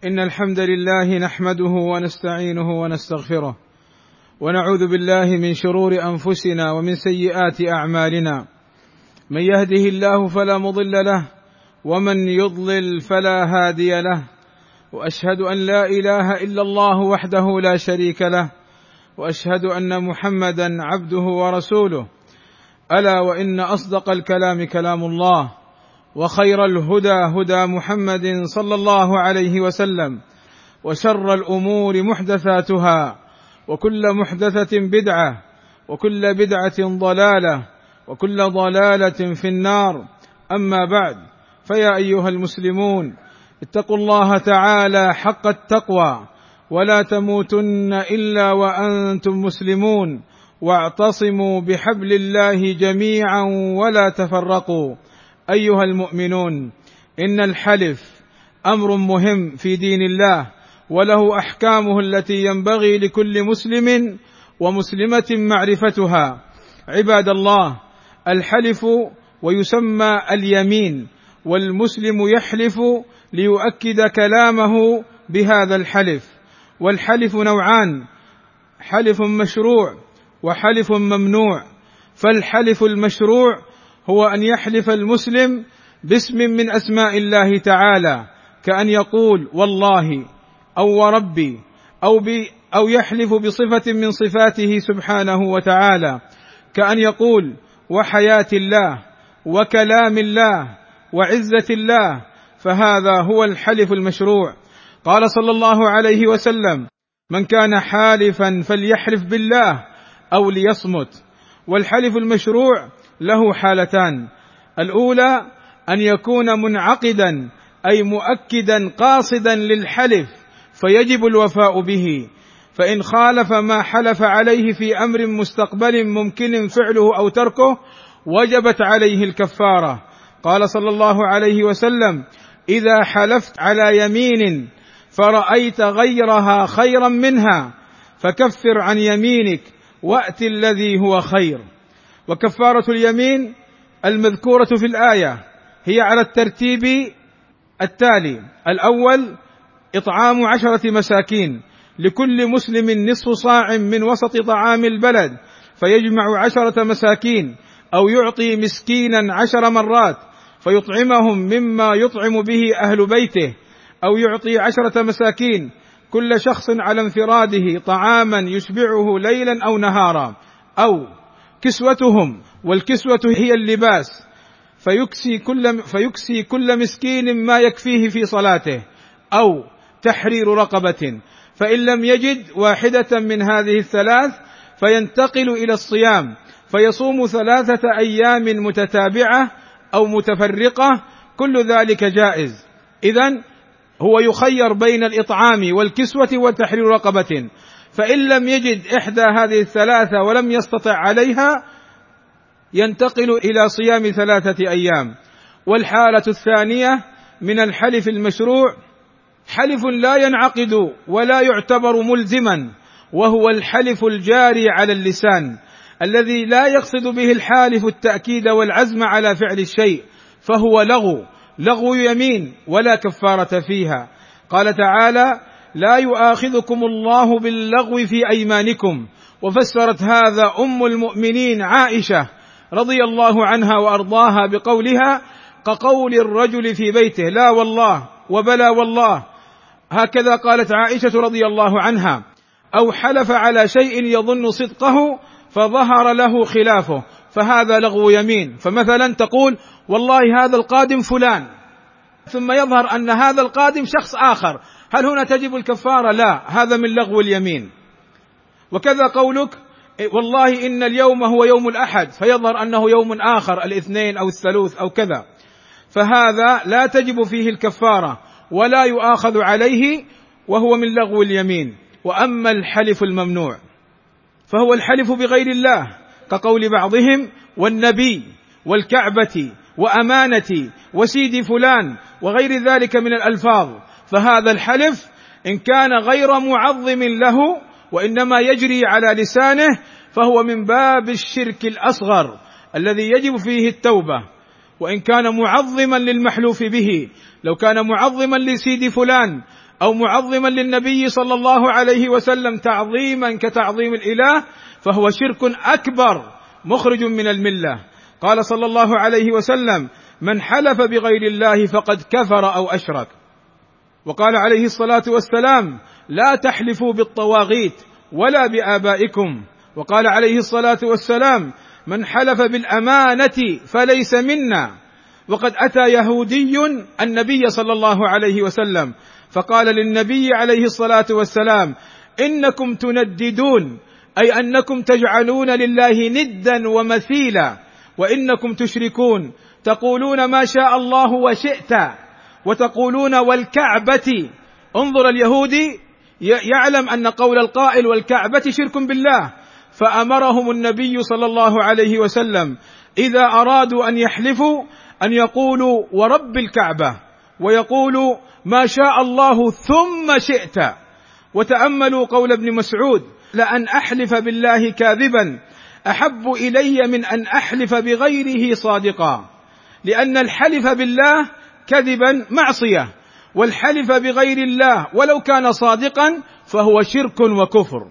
إن الحمد لله نحمده ونستعينه ونستغفره، ونعوذ بالله من شرور أنفسنا ومن سيئات أعمالنا. من يهده الله فلا مضل له، ومن يضلل فلا هادي له. وأشهد أن لا إله إلا الله وحده لا شريك له، وأشهد أن محمدا عبده ورسوله. ألا وإن أصدق الكلام كلام الله، وخير الهدى هدى محمد صلى الله عليه وسلم، وشر الأمور محدثاتها، وكل محدثة بدعة، وكل بدعة ضلالة، وكل ضلالة في النار. أما بعد، فيا أيها المسلمون، اتقوا الله تعالى حق التقوى، ولا تموتن إلا وأنتم مسلمون، واعتصموا بحبل الله جميعا ولا تفرقوا. أيها المؤمنون، إن الحلف أمر مهم في دين الله، وله أحكامه التي ينبغي لكل مسلم ومسلمة معرفتها. عباد الله، الحلف ويسمى اليمين، والمسلم يحلف ليؤكد كلامه بهذا الحلف. والحلف نوعان: حلف مشروع وحلف ممنوع. فالحلف المشروع هو أن يحلف المسلم باسم من أسماء الله تعالى، كأن يقول والله أو وربي، أو يحلف بصفة من صفاته سبحانه وتعالى، كأن يقول وحياة الله وكلام الله وعزة الله. فهذا هو الحلف المشروع. قال صلى الله عليه وسلم: من كان حالفا فليحلف بالله أو ليصمت. والحلف المشروع له حالتان: الأولى أن يكون منعقدا، أي مؤكدا قاصدا للحلف، فيجب الوفاء به، فإن خالف ما حلف عليه في أمر مستقبل ممكن فعله أو تركه وجبت عليه الكفارة. قال صلى الله عليه وسلم: إذا حلفت على يمين فرأيت غيرها خيرا منها فكفر عن يمينك وأت الذي هو خير. وكفارة اليمين المذكورة في الآية هي على الترتيب التالي: الأول إطعام 10 مساكين، لكل مسلم نصف صاع من وسط طعام البلد، فيجمع 10 مساكين، أو يعطي مسكينا 10 مرات فيطعمهم مما يطعم به أهل بيته، أو يعطي 10 مساكين كل شخص على انفراده طعاما يشبعه ليلا أو نهارا، أو كسوتهم، والكسوة هي اللباس، فيكسي كل مسكين ما يكفيه في صلاته، أو تحرير رقبة. فإن لم يجد واحدة من هذه الثلاث فينتقل إلى الصيام، فيصوم 3 أيام متتابعة أو متفرقة، كل ذلك جائز. إذن هو يخير بين الإطعام والكسوة وتحرير رقبة، فإن لم يجد إحدى هذه الثلاثة ولم يستطع عليها ينتقل إلى صيام 3 أيام. والحالة الثانية من الحلف المشروع حلف لا ينعقد ولا يعتبر ملزما، وهو الحلف الجاري على اللسان، الذي لا يقصد به الحالف التأكيد والعزم على فعل الشيء، فهو لغو يمين ولا كفارة فيها. قال تعالى: لا يؤاخذكم الله باللغو في أيمانكم. وفسرت هذا أم المؤمنين عائشة رضي الله عنها وأرضاها بقولها: كقول الرجل في بيته لا والله وبلا والله. هكذا قالت عائشة رضي الله عنها: أو حلف على شيء يظن صدقه فظهر له خلافه، فهذا لغو يمين. فمثلا تقول والله هذا القادم فلان، ثم يظهر أن هذا القادم شخص آخر، هل هنا تجب الكفارة؟ لا، هذا من لغو اليمين. وكذا قولك والله إن اليوم هو يوم الأحد، فيظهر أنه يوم آخر، الاثنين أو الثلاث أو كذا، فهذا لا تجب فيه الكفارة ولا يؤاخذ عليه، وهو من لغو اليمين. وأما الحلف الممنوع فهو الحلف بغير الله، كقول بعضهم والنبي والكعبة وأمانتي وسيدي فلان وغير ذلك من الألفاظ. فهذا الحلف إن كان غير معظم له وإنما يجري على لسانه فهو من باب الشرك الأصغر الذي يجب فيه التوبة. وإن كان معظما للمحلوف به، لو كان معظما لسيد فلان أو معظما للنبي صلى الله عليه وسلم تعظيما كتعظيم الإله فهو شرك أكبر مخرج من الملة. قال صلى الله عليه وسلم: من حلف بغير الله فقد كفر أو أشرك. وقال عليه الصلاة والسلام: لا تحلفوا بالطواغيت ولا بآبائكم. وقال عليه الصلاة والسلام: من حلف بالأمانة فليس منا. وقد أتى يهودي النبي صلى الله عليه وسلم فقال للنبي عليه الصلاة والسلام: إنكم تنددون، أي أنكم تجعلون لله ندا ومثيلا، وإنكم تشركون، تقولون ما شاء الله وشئت، وتقولون والكعبة. انظر، اليهودي يعلم أن قول القائل والكعبة شرك بالله، فأمرهم النبي صلى الله عليه وسلم إذا أرادوا أن يحلفوا أن يقولوا ورب الكعبة، ويقولوا ما شاء الله ثم شئت. وتأملوا قول ابن مسعود: لأن أحلف بالله كاذبا أحب إلي من أن أحلف بغيره صادقا، لأن الحلف بالله كذبا معصية، والحلف بغير الله ولو كان صادقا فهو شرك وكفر.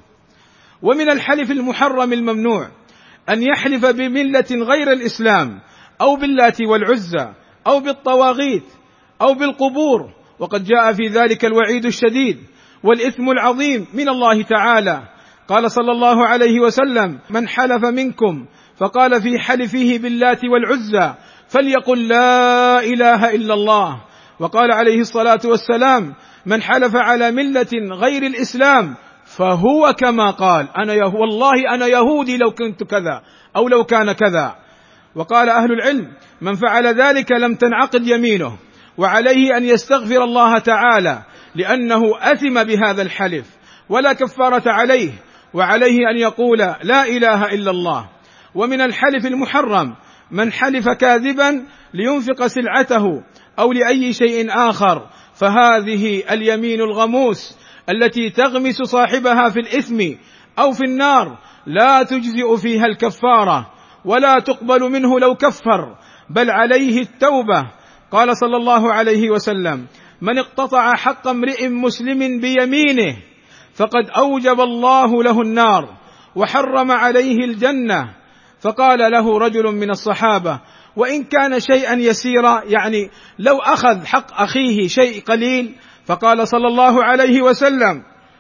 ومن الحلف المحرم الممنوع أن يحلف بملة غير الإسلام، أو باللات والعزى، أو بالطواغيت، أو بالقبور، وقد جاء في ذلك الوعيد الشديد والإثم العظيم من الله تعالى. قال صلى الله عليه وسلم: من حلف منكم فقال في حلفه باللات والعزى فليقل لا إله إلا الله. وقال عليه الصلاة والسلام: من حلف على ملة غير الإسلام فهو كما قال والله أنا يهودي لو كنت كذا أو لو كان كذا. وقال أهل العلم: من فعل ذلك لم تنعقد يمينه، وعليه أن يستغفر الله تعالى لأنه أثم بهذا الحلف ولا كفارة عليه، وعليه أن يقول لا إله إلا الله. ومن الحلف المحرم من حلف كاذبا لينفق سلعته أو لأي شيء آخر، فهذه اليمين الغموس التي تغمس صاحبها في الإثم أو في النار لا تجزئ فيها الكفارة ولا تقبل منه لو كفر، بل عليه التوبة. قال صلى الله عليه وسلم: من اقتطع حق امرئ مسلم بيمينه فقد أوجب الله له النار وحرم عليه الجنة. فقال له رجل من الصحابة: وإن كان شيئا يسيرا، يعني لو أخذ حق أخيه شيء قليل؟ فقال صلى الله عليه وسلم: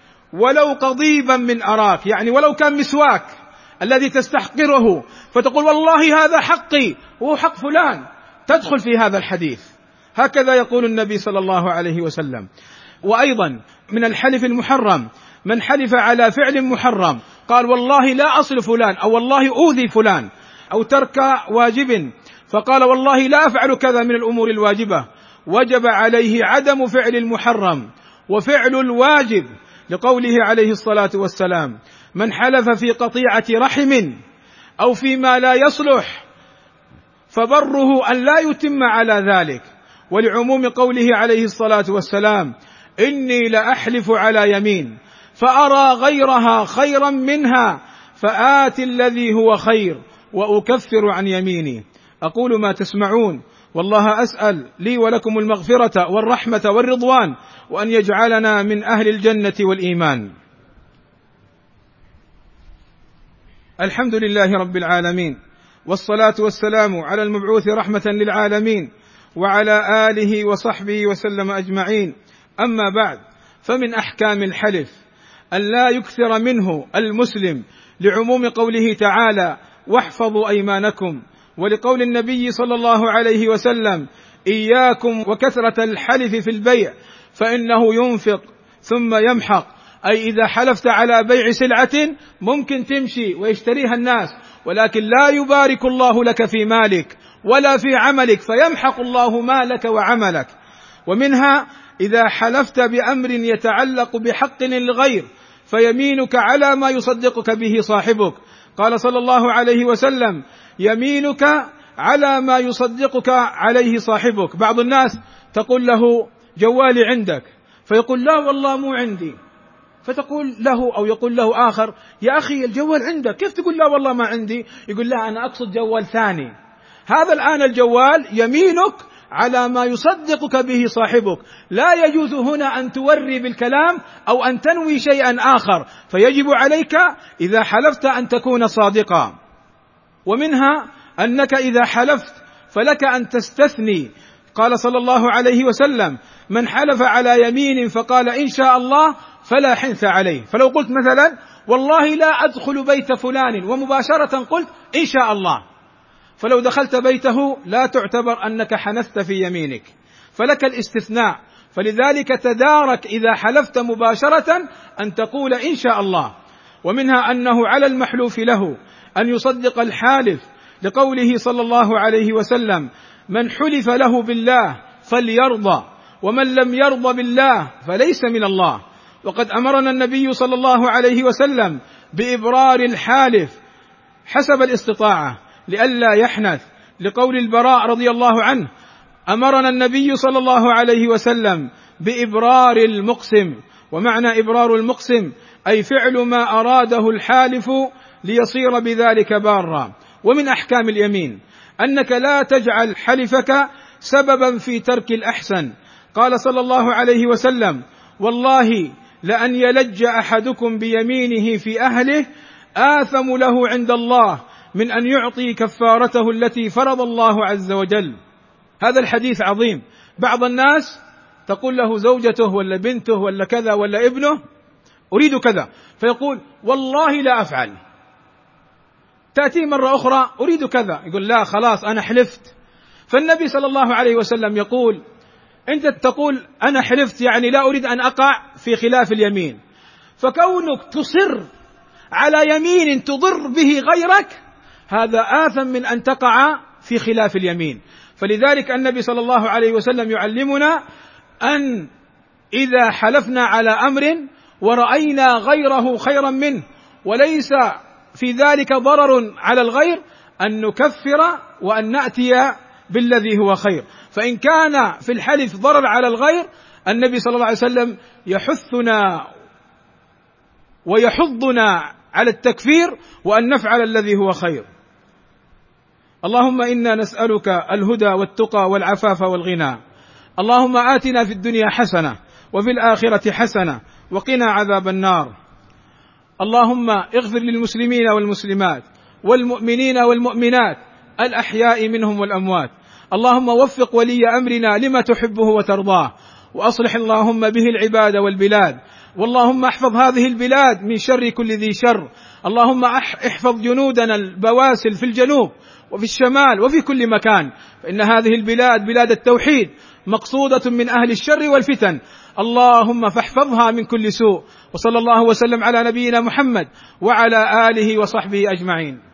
ولو قضيبا من أراك، يعني ولو كان مسواك الذي تستحقره فتقول والله هذا حقي وهو حق فلان، تدخل في هذا الحديث. هكذا يقول النبي صلى الله عليه وسلم. وأيضا من الحلف المحرم من حلف على فعل محرم، قال والله لا أصل فلان، أو والله أوذي فلان، أو ترك واجب، فقال والله لا أفعل كذا من الأمور الواجبة، وجب عليه عدم فعل المحرم وفعل الواجب، لقوله عليه الصلاة والسلام: من حلف في قطيعة رحم أو فيما لا يصلح فبره أن لا يتم على ذلك، ولعموم قوله عليه الصلاة والسلام: إني لأحلف على يمين فأرى غيرها خيرا منها فآت الذي هو خير وأكفر عن يميني. أقول ما تسمعون، والله أسأل لي ولكم المغفرة والرحمة والرضوان، وأن يجعلنا من أهل الجنة والإيمان. الحمد لله رب العالمين، والصلاة والسلام على المبعوث رحمة للعالمين وعلى آله وصحبه وسلم أجمعين. أما بعد، فمن أحكام الحلف أن لا يكثر منه المسلم، لعموم قوله تعالى: واحفظوا أيمانكم، ولقول النبي صلى الله عليه وسلم: إياكم وكثرة الحلف في البيع فإنه ينفق ثم يمحق. أي إذا حلفت على بيع سلعة ممكن تمشي ويشتريها الناس، ولكن لا يبارك الله لك في مالك ولا في عملك، فيمحق الله مالك وعملك. ومنها إذا حلفت بأمر يتعلق بحق للغير فيمينك على ما يصدقك به صاحبك. قال صلى الله عليه وسلم: يمينك على ما يصدقك عليه صاحبك. بعض الناس تقول له: جوالي عندك، فيقول: لا والله مو عندي، فتقول له أو يقول له آخر: يا أخي الجوال عندك، كيف تقول لا والله ما عندي؟ يقول: لا أنا أقصد جوال ثاني. هذا الآن الجوال يمينك على ما يصدقك به صاحبك. لا يجوز هنا أن توري بالكلام أو أن تنوي شيئا آخر، فيجب عليك إذا حلفت أن تكون صادقا. ومنها أنك إذا حلفت فلك أن تستثني. قال صلى الله عليه وسلم: من حلف على يمين فقال إن شاء الله فلا حنث عليه. فلو قلت مثلا: والله لا أدخل بيت فلان، ومباشرة قلت إن شاء الله، فلو دخلت بيته لا تعتبر أنك حنثت في يمينك، فلك الاستثناء. فلذلك تدارك إذا حلفت مباشرة أن تقول إن شاء الله. ومنها أنه على المحلوف له أن يصدق الحالف، لقوله صلى الله عليه وسلم: من حلف له بالله فليرضى، ومن لم يرضى بالله فليس من الله. وقد أمرنا النبي صلى الله عليه وسلم بإبرار الحالف حسب الاستطاعة لئلا يحنث، لقول البراء رضي الله عنه: أمرنا النبي صلى الله عليه وسلم بإبرار المقسم. ومعنى إبرار المقسم أي فعل ما أراده الحالف ليصير بذلك بارا. ومن أحكام اليمين أنك لا تجعل حلفك سببا في ترك الأحسن. قال صلى الله عليه وسلم: والله لأن يلج أحدكم بيمينه في أهله آثم له عند الله من أن يعطي كفارته التي فرض الله عز وجل. هذا الحديث عظيم. بعض الناس تقول له زوجته ولا بنته ولا كذا ولا ابنه: أريد كذا، فيقول: والله لا أفعل. تأتي مرة أخرى: أريد كذا، يقول: لا خلاص أنا حلفت. فالنبي صلى الله عليه وسلم يقول: أنت تقول أنا حلفت، يعني لا أريد أن أقع في خلاف اليمين، فكونك تصر على يمين تضر به غيرك هذا آثم من أن تقع في خلاف اليمين. فلذلك النبي صلى الله عليه وسلم يعلمنا أن إذا حلفنا على أمر ورأينا غيره خيرا منه وليس في ذلك ضرر على الغير أن نكفر وأن نأتي بالذي هو خير. فإن كان في الحلف ضرر على الغير النبي صلى الله عليه وسلم يحثنا ويحضنا على التكفير وأن نفعل الذي هو خير. اللهم إنا نسألك الهدى والتقى والعفاف والغنى. اللهم آتنا في الدنيا حسنة وفي الآخرة حسنة وقنا عذاب النار. اللهم اغفر للمسلمين والمسلمات والمؤمنين والمؤمنات الأحياء منهم والأموات. اللهم وفق ولي أمرنا لما تحبه وترضاه، وأصلح اللهم به العباد والبلاد. واللهم احفظ هذه البلاد من شر كل ذي شر. اللهم احفظ جنودنا البواسل في الجنوب وفي الشمال وفي كل مكان، فإن هذه البلاد بلاد التوحيد مقصودة من أهل الشر والفتن. اللهم فاحفظها من كل سوء. وصلى الله وسلم على نبينا محمد وعلى آله وصحبه أجمعين.